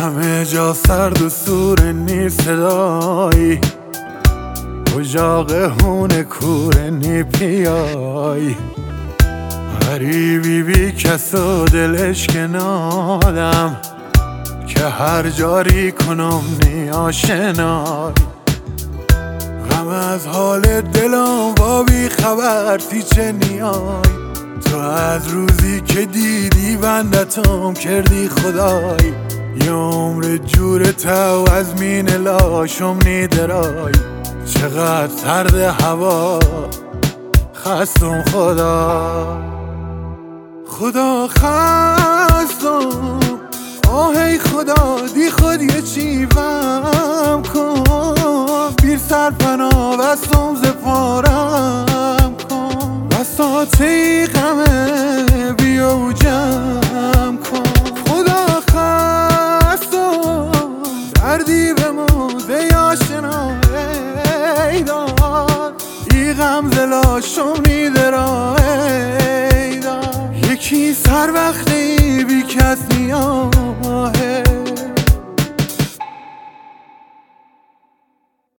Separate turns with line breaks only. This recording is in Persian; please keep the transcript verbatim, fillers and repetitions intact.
همه جا سرد و سور نی صدایی، اجاق هون کوره نی پیای. غریبی بی کس و دلش کنادم، که هر جاری کنم نی آشنای. غم از حال دلم با بی خبر تی چه نیای. تو از روزی که دیدی بندتم کردی خدای. یه عمر جور تو از مین لاشم نی درای. چقدر سرد هوا خستم خدا، خدا خستم. آهی خدا دی خود یه چیوم کن، بیر سرپناه وستم زپارم کن. بساتی غمه بیا و جمع کن. خدا خستم دردی به موزه آشنا ایداد. ای غم زلاشم نیدرا ایداد. یکی سر وقتی بی کس نیاد،